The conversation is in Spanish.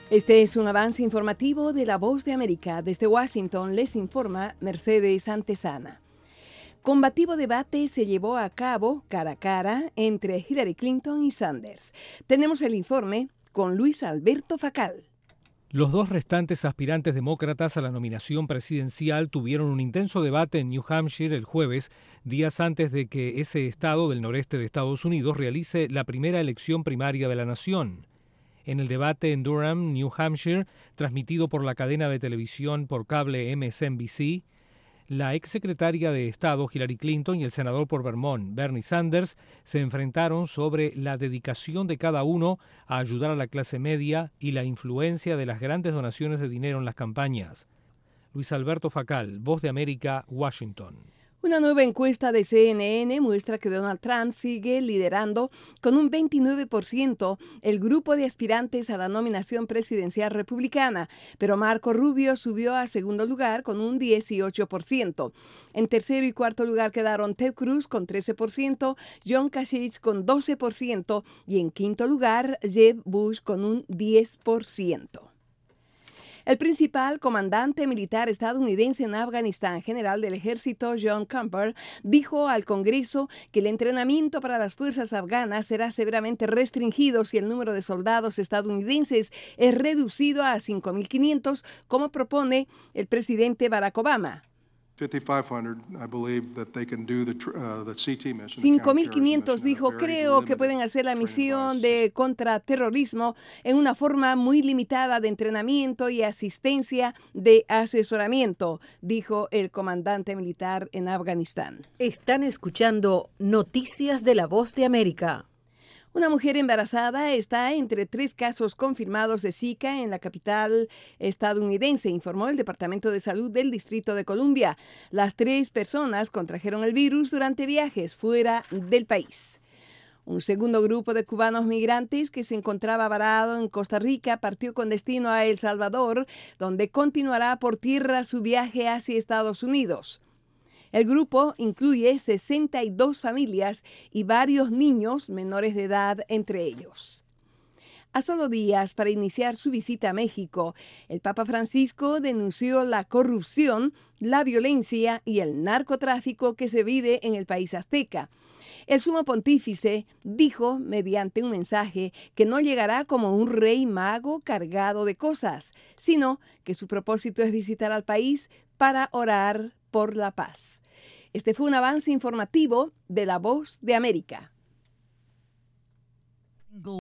Este es un avance informativo de La Voz de América. Desde Washington les informa Mercedes Antesana. Combativo debate se llevó a cabo cara a cara entre Hillary Clinton y Sanders. Tenemos el informe con Luis Alberto Facal. Los dos restantes aspirantes demócratas a la nominación presidencial tuvieron un intenso debate en New Hampshire el jueves, días antes de que ese estado del noreste de Estados Unidos realice la primera elección primaria de la nación. En el debate en Durham, New Hampshire, transmitido por la cadena de televisión por cable MSNBC, la exsecretaria de Estado Hillary Clinton y el senador por Vermont, Bernie Sanders, se enfrentaron sobre la dedicación de cada uno a ayudar a la clase media y la influencia de las grandes donaciones de dinero en las campañas. Luis Alberto Facal, Voz de América, Washington. Una nueva encuesta de CNN muestra que Donald Trump sigue liderando con un 29% el grupo de aspirantes a la nominación presidencial republicana, pero Marco Rubio subió a segundo lugar con un 18%. En tercero y cuarto lugar quedaron Ted Cruz con 13%, John Kasich con 12% y en quinto lugar Jeb Bush con un 10%. El principal comandante militar estadounidense en Afganistán, general del ejército John Campbell, dijo al Congreso que el entrenamiento para las fuerzas afganas será severamente restringido si el número de soldados estadounidenses es reducido a 5.500, como propone el presidente Barack Obama. 5.500, dijo, creo que pueden hacer la misión de contraterrorismo en una forma muy limitada de entrenamiento y asistencia de asesoramiento, dijo el comandante militar en Afganistán. Están escuchando Noticias de La Voz de América. Una mujer embarazada está entre 3 casos confirmados de Zika en la capital estadounidense, informó el Departamento de Salud del Distrito de Columbia. Las 3 personas contrajeron el virus durante viajes fuera del país. Un segundo grupo de cubanos migrantes que se encontraba varado en Costa Rica partió con destino a El Salvador, donde continuará por tierra su viaje hacia Estados Unidos. El grupo incluye 62 familias y varios niños menores de edad entre ellos. A solo días para iniciar su visita a México, el Papa Francisco denunció la corrupción, la violencia y el narcotráfico que se vive en el país azteca. El sumo pontífice dijo mediante un mensaje que no llegará como un rey mago cargado de cosas, sino que su propósito es visitar al país para orar por la paz. Este fue un avance informativo de La Voz de América.